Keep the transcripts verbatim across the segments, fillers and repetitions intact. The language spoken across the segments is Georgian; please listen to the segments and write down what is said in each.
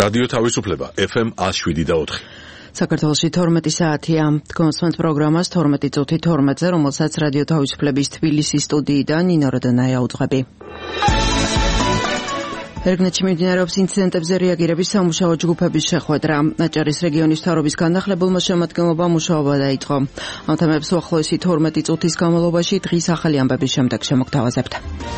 რადიო თავისუფლება ეფ ემ one oh seven და four. საქართველოში თორმეტი საათია. კონსვენთ პროგრამას თორმეტი წუთი თორმეტზე, რომელსაც რადიო თავისუფლების თბილისის სტუდიიდან ნინო როდანაია უძღვები. ერგნეთში მიმდინარეობს ინციდენტებზე რეაგირების სამუშაო ჯგუფების შეხვედრა. აჭარის რეგიონის მთავრობის განახლებულმა შემადგენლობამ მუშაობა დაიწყო. ამ თემებს უახლოესი თორმეტი წუთის განმავლობაში დღის ახალი ამბების შემდეგ შემოგთავაზებთ.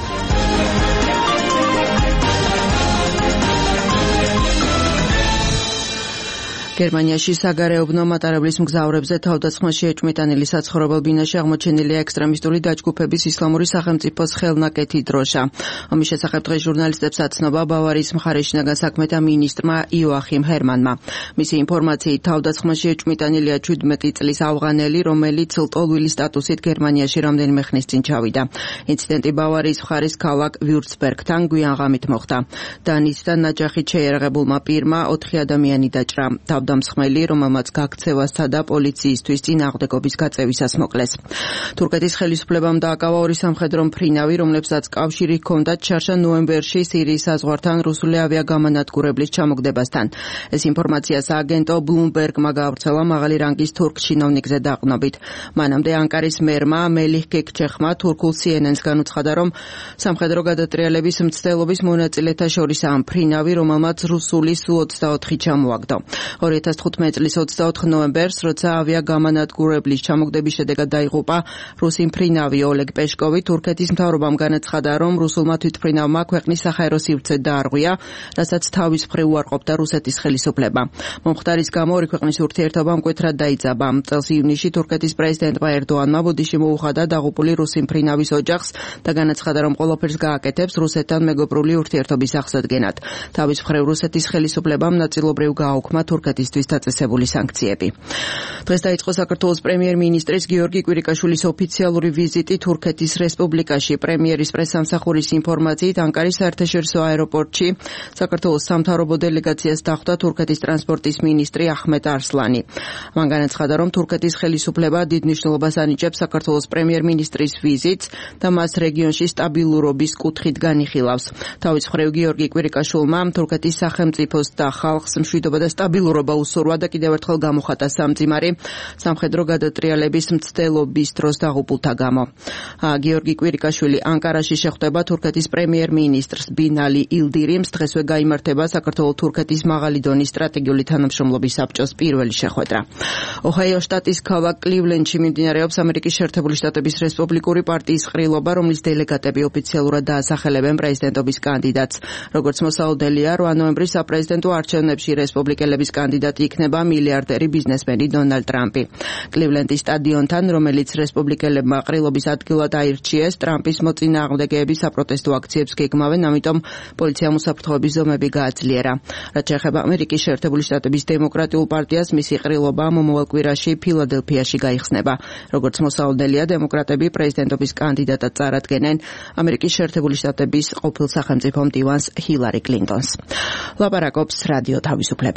გერმანიაში საგარეუბნო მატარებლის მგზავრებზე თავდასხმაში ეჭვმიტანილი საცხოვრებელ ბინაში აღმოჩენილია ექსტრემისტული დაჯგუფების ისლამური სახელმწიფოს ხელნაკეთი დროშა. ამის შესახებ დღეს ჟურნალისტებს აცნობა ბავარიის მხარის შინაგან საქმეთა მინისტრმა იოახიმ ჰერმანმა. მისი ინფორმაციით თავდასხმაში ეჭვმიტანილია შვიდმეტი წლის ავღანელი, რომელიც ლტოლვილი სტატუსით გერმანიაში რამდენიმე ხნის წინ ჩავიდა. ინციდენტი ბავარიის მხარის ქალაქ ვიურცბერგთან გვიან ღამით მოხდა. დანისთან ნაჯახით შეიარაღებულმა პირმა ოთხი ადამიანი დაჭრა. დამსხმელი, რომელმაც გაქცევასთა და პოლიციისთვის წინააღმდეგობის გაწევისას მოკლეს. თურქეთის ხელისუფლებამ დააკავა ორი სამხედრო მფრინავი, რომლებსაც კავშირი ჰქონდათ შარშა ნოემბერში სირიის საზღვართან რუსული ავიაგამანადგურებლის ჩამოგდებასთან. ეს ინფორმაცია სააგენტო ბლუმბერგმა გაავრცელა მაღალი რანგის თურქ ჩინოვნიკზე დაყრდნობით. მანამდე ანკარის მერმა მელიხ გეკჩეხმა თურქულ სი ენ ენს განუცხადა, რომ სამხედრო გადატრიალების მცდელობის მონაწილეთა შორისაა მფრინავი, რომელმაც რუსული სუ ოცდაოთხი ჩამოაგდო. ორი ათას თხუთმეტი წლის ოცდაოთხ ნოემბერს, როცა ავიაგამანადგურებლის ჩამოგდების შედეგად დაიღუპა რუსი მფრინავი ოლეგ პეშკოვი, თურქეთის მთავრობამ განაცხადა, რომ რუსულმა თვითმფრინავმა ქვეყნის საჰაერო სივრცე დაარღვია, რასაც თავის მხრივ უარყოფდა რუსეთის ხელისუფლება. მომხდარის გამო ორი ქვეყნის ურთიერთობა მკვეთრად დაიძაბა. წელს ივნისში თურქეთის პრეზიდენტმა ერდოანმა ბუდიში მოუხადა დაღუპული რუსი მფრინავის ოჯახს და განაცხადა, რომ ყველაფერს გააკეთებს რუსეთთან მეგობრული ურთიერთობის აღსადგენად. თავის მხრივ რუსეთის ხელისუფლებამ ნაწილობრივ გააუქმა თურქეთისთვის დაწესებული სანქციები. დღეს დაიწყო საქართველოს პრემიერ-მინისტრის გიორგი კვირიკაშვილის ოფიციალური ვიზიტი თურქეთის რესპუბლიკაში. პრემიერის პრესსამსახურის ინფორმაციით, ანკარის საერთაშორისო აეროპორტში საქართველოს სამთავრობო დელეგაციას დახვდა თურქეთის ტრანსპორტის მინისტრი აჰმედ არსლანი. მან განაცხადა, რომ თურქეთის ხელისუფლება დიდ მნიშვნელობას ანიჭებს საქართველოს პრემიერ-მინისტრის ვიზიტს და მას რეგიონში სტაბილურობის კუთხით განიხილავს. თავის მხრივ გიორგი კვირიკაშვილმა თურქეთის სახელმწიფოს და ხალხს მშვიდობა და სტაბილურობა უსურვა და კიდევ ერთხელ გამოხატა სამძიმარი სამხედრო გადატრიალების მცდელობის დროს დაღუპულთა გამო. გიორგი კვირიკაშვილი ანკარაში შეხვდება თურქეთის პრემიერ-მინისტრს ბინალი ილდირიმს. დღესვე გაიმართება საქართველო-თურქეთის მაღალი დონის სტრატეგიული თანამშრომლობის საბჭოს პირველი შეხვედრა. ოჰაიო შტატის ქალაქ კლივლენდში მიმდინარეობს ამერიკის შეერთებული შტატების რესპუბლიკური პარტიის ყრილობა, რომლის დელეგატები ოფიციალურად დაასახელებენ პრეზიდენტობის კანდიდატს. როგორც მოსაოდელია, რვა ნოემბრის საპრეზიდენტო არჩევნებში რესპუბლიკელების კანდიდატი იქნება მილიარდერი ბიზნესმენი დონალდ ტრამპი. კლივლენდის სტადიონთან, რომელიც რესპუბლიკელებმა ყრილობის ადგილად აირჩიეს, ტრამპის მოწინააღმდეგეები საპროტესტო აქციებს გეგმავენ, ამიტომ პოლიციამ უსაფრთხოების ზომები გააძლიერა. რაც შეეხება ამერიკის შეერთებული შტატების დემოკრატიულ პარტიას, მისი ყრილობა მომავალ კვირაში ფილადელფიაში გაიხსნება. როგორც მოსაოდელია, დემოკრატები პრეზიდენტობის კანდიდატად წარადგენენ ამერიკის შეერთებული შტატების ყოფილ სახელმწიფო მდივანს ჰილარი კლინტონს. ლაპარაკობს რადიო თავისუფლება.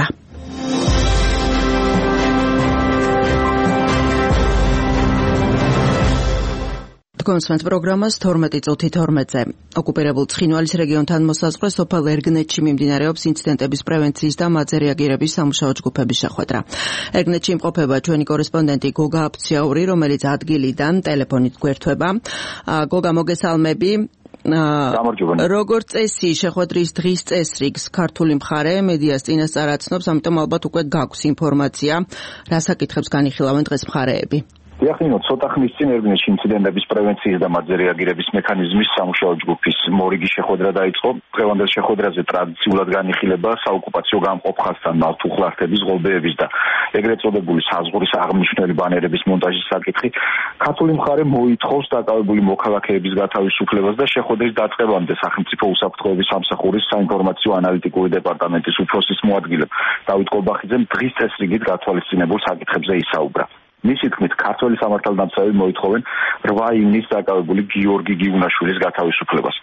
კონსვენთ პროგრამას თორმეტი წუთი თორმეტზე. ოკუპირებულ ცხინვალის რეგიონთან მოსაზღვრე სოფელ ერგნეთში მიმდინარეობს ინციდენტების პრევენციის და მათზე რეაგირების სამუშაო ჯგუფების შეხვედრა. ერგნეთში იმყოფება ჩვენი კორესპონდენტი გოგა აფციაური, რომელიც ადგილიდან ტელეფონით გვერდება. გოგა, მოგესალმები. როგორც წესი შეხვედრის დღის წესრიგს ქართული მხარე მედიას წინასწარ აცნობს, ამიტომ ალბათ უკვე გაქვს ინფორმაცია, რა საკითხებს განიხილავენ დღეს მხარეები. Diakhino, ცოტა ხნის წინ ერგნეთში ინციდენტების პრევენციის და მათზე რეაგირების მექანიზმის სამუშაო ჯგუფის მორიგი შეხვედრა დაიწყო. დღევანდელ შეხვედრაზე ტრადიციულად განიხილება საოკუპაციო გამყოფ ხაზთან ნავთუხლართების, ღობეების და ეგრეთ წოდებული საზღვრის აღმნიშვნელი ბანერების მონტაჟის საკითხი. ქართული მხარე მოითხოვს დაკავებული მოქალაქეების გათავისუფლებას და შეხვედრის დაწყებამდე სახელმწიფო უსაფრთხოების სამსახურის საინფორმაციო ანალიტიკური დეპარტამენტის უფროსის მოადგილემ დავით კოლბახიძემ დღის წესრიგით გათვალისწინებულ საკითხებზე ისაუბრა. მისი თქმით, ქართველი სამართალდამცავები მოითხოვენ რვა ივნისს დაკავებული გიორგი გიუნაშვილის გათავისუფლებას.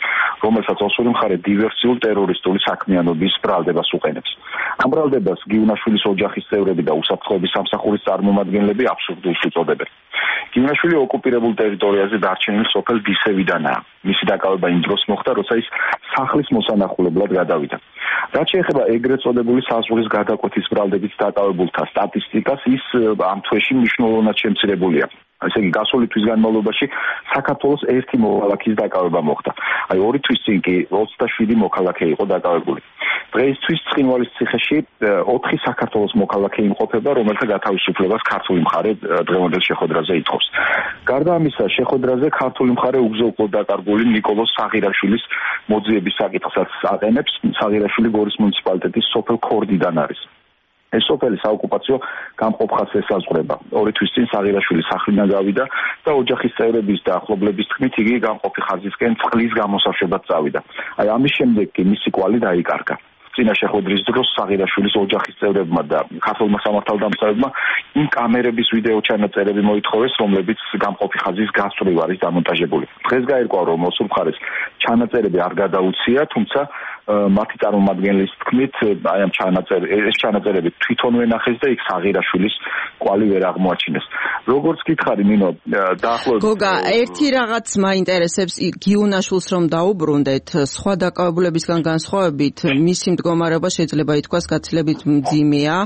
რომელსაც ოსური მხარე დივერსიულ ტერორისტული საქმიანობის ბრალდებას უყენებს. ამ ბრალდებას გიუნაშვილის ოჯახის წევრები და უსაფრთხოების სამსახურის წარმომადგენლები აბსურდულს უწოდებენ. გიუნაშვილი ოკუპირებულ ტერიტორიაზე დარჩენილ სოფელ დისევიდანაა. მისი დაკავება იმ დროს მოხდა, როცა ის სახლის მოსანახულებლად გადავიდა. რაც შეეხება ეგრეთ წოდებული საზღვრის გადაკვეთის ბრალდებით დაკავებულთა სტატისტიკას, ის ამ თვეში მნიშვნელოვნად შემცირებულია. ესე იგი, გასული თვის განმავლობაში საქართველოს ერთი მოქალაქის დაკავება მოხდა. აი, ორი თვის წინ კი ოცდაშვიდი მოქალაქე იყო დაკავებული. დღეისთვის ცხინვალის ციხეში ოთხი საქართველოს მოქალაქე იმყოფება, რომელთა გათავისუფლებას ქართული მხარე დღევანდელ შეხვედრაზე ითხოვს. გარდა ამისა, შეხვედრაზე ქართული მხარე უგზო-უკვლოდ დაკარგული ნიკოლოზ საღირაშვილის მოძიების საკითხსაც აყენებს. საღირაშვილი გორის მუნიციპალიტეტის სოფელ ქორდიდან არის. ეს სოფელი საოკუპაციო გამყოფ ხაზს ესაზღვრება. ორი თვის წინ საღირაშვილი სახლიდან გავიდა და ოჯახის წევრების და ახლობლების თქმით იგი გამყოფი ხაზისკენ წყლის გამოსაშვებად წავიდა. აი, ამის შემდეგ კი მისი კვალი დაიკარგა. წინა შეხვედრის დროს საღირაშვილის ოჯახის წევრებმა და ქართულმა სამართალდამცავებმა იმ კამერების ვიდეო ჩანაწერები მოითხოვეს, რომლებიც გამყოფი ხაზის გასწვრივ არის დამონტაჟებული. დღეს გაირკვა, რომ ოსურ მხარეს ჩანაწერები არ გადაუცია, თუმცა მათი წარმომადგენლის თქმით, აი ამ ჩანაწერ ეს ჩანაწერები თვითონვე ნახეს და იქ საღირაშვილის კვალი ვერ აღმოაჩინეს. როგორც გითხარი, ნინო, დაახლოებით გოგა, ერთი რაღაც მაინტერესებს გიუნაშვილს რომ დაუბრუნდეთ, სხვა დაკავებულებისგან განსხვავებით, მისი მდგომარეობა შეიძლება ითქვას გაცილებით მძიმეა,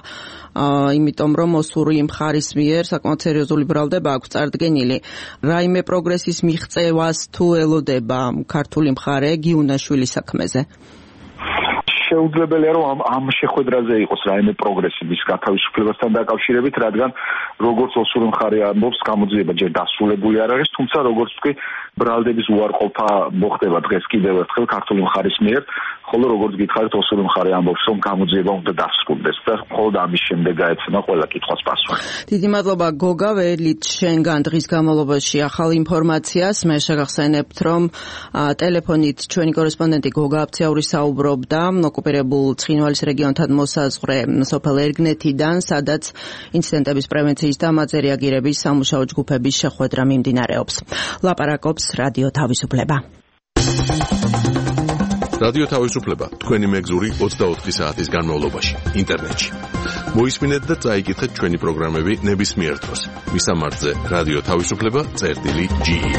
იმიტომ რომ ოსური მხარის მიერ საკმაოდ სერიოზული ბრალდება აქვს წარდგენილი. რაიმე პროგრესის მიღწევას თუ ელოდება ქართული მხარე გიუნაშვილის საქმეზე? შეუძლებელია, რომ ამ, ამ შეხვედრაზე იყოს რაიმე პროგრესი მის გათავისუფლებასთან დაკავშირებით, რადგან როგორც ოსური მხარე ამბობს, გამოძიება ჯერ დასრულებული არ არის, თუმცა როგორც ვთქვი, ბრალდების უარყოფა მოხდება დღეს კიდევ ერთხელ ქართული მხარის მიერ, ხოლო როგორც გითხარით, ოსური მხარე ამბობს, რომ გამოძიება უნდა დასრულდეს და მხოლოდ ამის შემდეგ გაეცემა ყველა კითხვას პასუხი. დიდი მადლობა გოგა, ველით შენგან დღის განმავლობაში ახალ ინფორმაციას. მე შეგახსენებთ, რომ ტელეფონით ჩვენი კორესპონდენტი გოგა აფციაური საუბრობდა ოკუპირებულ ცხინვალის რეგიონთან მოსაზღვრე სოფელ ერგნეთიდან, სადაც ინციდენტების პრევენციის და ამაზე რეაგირების სამუშაო ჯგუფების შეხვედრა მიმდინარეობს. ლაპარაკობს რადიო თავისუფლება. რადიო თავისუფლება თქვენი მეგზური ოცდაოთხი საათის განმავლობაში ინტერნეტში. მოისმინეთ და წაიკითხეთ ჩვენი პროგრამები ნებისმიერ დროს. მისამართზე რადიო თავისუფლება წერტილი ჯი ი.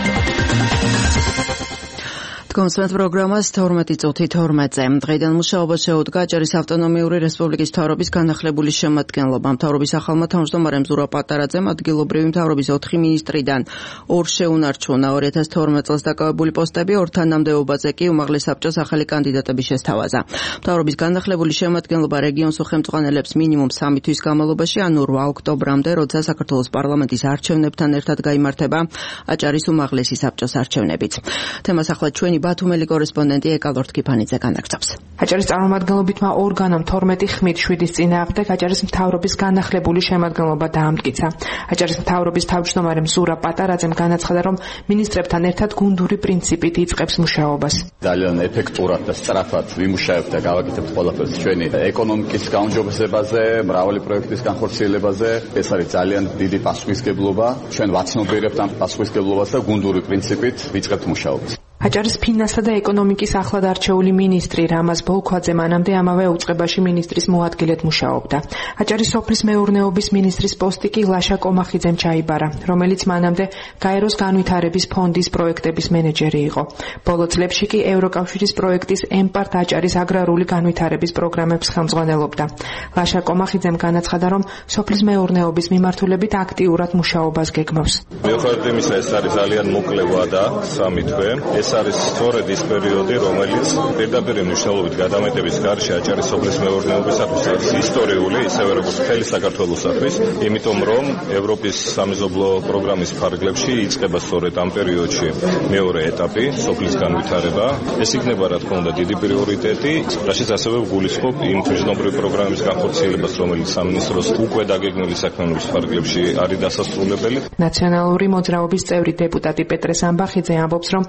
კონსერტ პროგრამას თორმეტი წუთი თორმეტზე. დღეიდან მუშაობა შეუდგა აჭარის ავტონომიური რესპუბლიკის მთავრობის განახლებული შემადგენლობა. მთავრობის ახალმა თავმჯდომარემ ზურაბ პატარაძემ ადგილობრივი მთავრობის ოთხი მინისტრიდან ორ შეუნარჩუნა. ორი ათას თორმეტ წელს დაკავებული პოსტები ორ თანამდებობაზე კი უმაღლეს საბჭოს ახალი კანდიდატები შესთავაზა. მთავრობის განახლებული შემადგენლობა რეგიონს უხელმძღვანელებს მინიმუმ სამი თვის განმავლობაში, ანუ რვა ოქტომბრამდე, როცა საქართველოს პარლამენტის არჩევნებთან ერთად გაიმართება აჭარის უმაღლესი საბჭოს არჩევნებიც. თემას ახლა ჩვენი ბათუმელი კორესპონდენტი ეკალორთ კიფანიძე განაგრძობს. აჭარის წარმომადგენლობითმა ორგანომ თორმეტი ხმით შვიდის წინააღმდეგ აჭარის მთავრობის განახლებული შემადგენლობა დაამტკიცა. აჭარის მთავრობის თავმჯდომარემ ზურაბ პატარაძემ განაცხადა, რომ მინისტრებთან ერთად გუნდური პრინციპით იწყებს მუშაობას. ძალიან ეფექტურად და სწრაფად ვიმუშავებთ და გავაკეთებთ ყველაფერს ჩვენი ეკონომიკის გაუმჯობესებაზე, მრავალი პროექტის განხორციელებაზე. ეს არის ძალიან დიდი პასუხისმგებლობა. ჩვენ ვაცნობიერებთ ამ პასუხისმგებლობას და გუნდური პრინციპით ვიწყებთ მუშაობას. აჭარის ფინანსთა და ეკონომიკის ახლად არჩეული მინისტრი რამაზ ბოლქვაძე მანამდე ამავე უწყებაში მინისტრის მოადგილედ მუშაობდა. აჭარის სოფლის მეურნეობის მინისტრის პოსტი კი ლაშა კომახიძემ ჩაიბარა, რომელიც მანამდე გაეროს განვითარების ფონდის პროექტების მენეჯერი იყო. ბოლო წლებში კი ევროკავშირის პროექტის ემპარტ აჭარის აგრარული განვითარების პროგრამებს ხელმძღვანელობდა. ლაშა კომახიძემ განაცხადა, რომ სოფლის მეურნეობის მიმართულებით აქტიურად მუშაობას გეგმავს. მიუხედავად იმისა, ეს არის ძალიან მოკლე ვადა, სამი თვე. ეს არის სწორედ ის პერიოდი, რომელიც პირდაპირ მნიშვნელობით გადამეტების გარშე აჭარის სოფლის მეურნეობისათვის არის ისტორიული, ისევე როგორც მთელი საქართველოსათვის, იმიტომ რომ ევროპის სამეზობლო პროგრამის ფარგლებში იწყება სწორედ ამ პერიოდში მეორე ეტაპი, სოფლის განვითარება. ეს იქნება, რა თქმა უნდა, დიდი პრიორიტეტი, რაშიც ასევე გულისხმობ იმ თვითმფრინავი პროგრამის განხორციელებას, რომელიც სამინისტროს უკვე დაგეგმილი საქმიანობის ფარგლებში არის დასასრულებელი. ნაციონალური მოძრაობის წევრი დეპუტატი პეტრე სამბახიძე ამბობს, რომ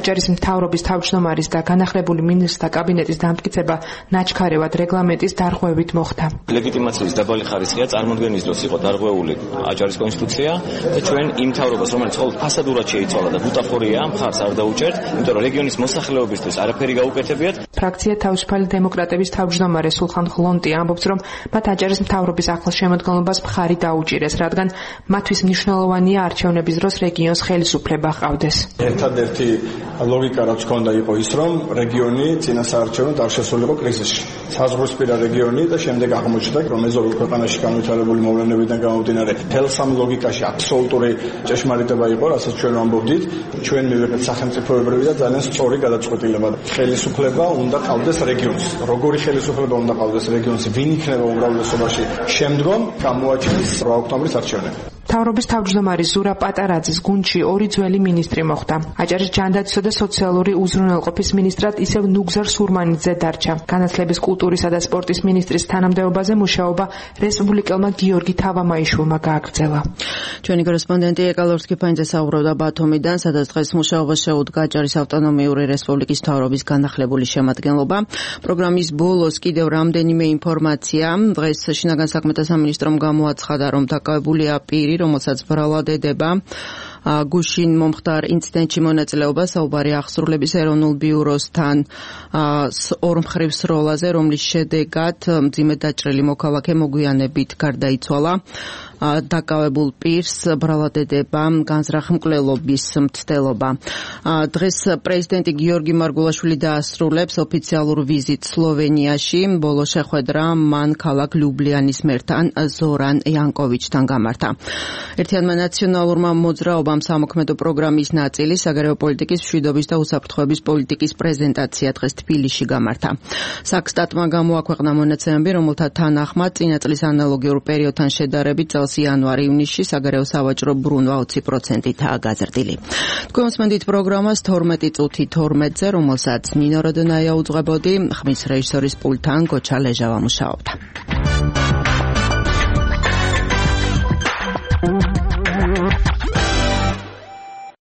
აჭარის მთავრობის თავმჯდომარის და განახლებული მინისტრთა კაბინეტის დამტკიცება ნაჩქარევად რეგლამენტის დარღვევით მოხდა. ლეგიტიმაციის დაბალი ხარისხია წარმოქმნის დროს იყო დარღვეული აჭარის კონსტიტუცია და ჩვენ იმ მთავრობას, რომელიც მხოლოდ ფასადურად შეიცვალა და ბუტაფორია, მხარს არ დაუჭერთ, იმიტომ რომ რეგიონის მოსახლეობისთვის არაფერი გაუკეთებიათ. ფრაქცია თავისუფალი დემოკრატების თავმჯდომარე სულხან ხლონტი ამბობს, რომ მათ აჭარის მთავრობის ახლოს შემოდგომებას მხარი დაუჭირეს, რადგან მათთვის მნიშვნელოვანია არჩევნების დროს რეგიონს ხელისუფლება ჰყავდეს. ერთადერთი ლოგიკა რაც ჰქონდა იყო ის, რომ რეგიონი წინასაარჩევნო არ შესულიყო კრიზისში. საზღვრისპირა რეგიონი და შემდეგ აღმოჩნდა, რომ მეზობელ ქვეყანაში განვითარებული მოვლენებიდან გამომდინარე, თელსამ ლოგიკაში აბსოლუტური ჭეშმარიტება იყო, რასაც ჩვენ ვამბობდით, ჩვენ მივიღეთ სახელმწიფოებრივი და ძალიან სწორი გადაწყვეტილება. ხელისუფლება უნდა ყავდეს რეგიონს. როგორი ხელისუფლება უნდა ყავდეს რეგიონს, ვინ იქნება უმრავლესობაში შემდგომ, გამოაჩენს რვა ოქტომბრის არჩევნები. მთავრობის თავმჯდომარი ზურა პატარაძის გუნდში ორი ძველი მინისტრი მოხვდა. აჭარის ჯანდაცვისა და სოციალური უზრუნველყოფის მინისტრად ისევ ნუგზარ სურმანიძე დარჩა. განათლების, კულტურისა და სპორტის მინისტრის თანამდებობაზე მუშაობა რესპუბლიკელმა გიორგი თავამაიშვილმა გააგრძელა. ჩვენი კორესპონდენტი ეკალორსკი ფაინძე საუბრობდა ბათუმიდან, სადაც დღეს მუშაობა შეუდგა აჭარის ავტონომიური რესპუბლიკის მთავრობის განახლებული შემადგენლობა. პროგრამის ბოლოს კიდევ რამდენიმე ინფორმაცია. დღეს შინაგან საქმეთა სამინისტრომ გამოაცხადა, რომ დაკავებულია პირი, რომელსაც ბრალადედება გუშინ მომხდარ ინციდენტში მონაწილეობა, საუბარი აღსრულების ეროვნულ ბიუროსთან ორმხრივ სროლაზე, რომლის შედეგად მძიმედ დაჭრილი მოქალაქე მოგვიანებით გარდაიცვალა. დაკავებულ პირს ბრალადედება განზრახ მკვლელობის მცდელობა. დღეს პრეზიდენტი გიორგი მარგულაშვილი დაასრულებს ოფიციალურ ვიზიტს სლოვენიაში. ბოლო შეხვედრა მან ქალაქ ლიუბლიანის მერთან ზორან იანკოვიჩთან გამართა. ერთიანმა ნაციონალურმა მოძრაობამ სამოქმედო პროგრამის ნაწილი საგარეო პოლიტიკის, მშვიდობის და უსაფრთხოების პოლიტიკის პრეზენტაცია დღეს თბილისში გამართა. საქსტატმა გამოაქვეყნა მონაცემები, რომელთა თანახმად წინა წლის ანალოგიურ პერიოდთან შედარებით იანვარი-ივნისში საგარეო სავაჭრო ბრუნვა ოცი პროცენტითაა გაზრდილი. თქვენ მოსმენთ პროგრამას თორმეტი წუთი თორმეტზე, რომელსაც ნინო როდონაია უძღვებოდი, ხმის რეჟისორის პულტთან გოჩა ლეჟავა მუშაობდა.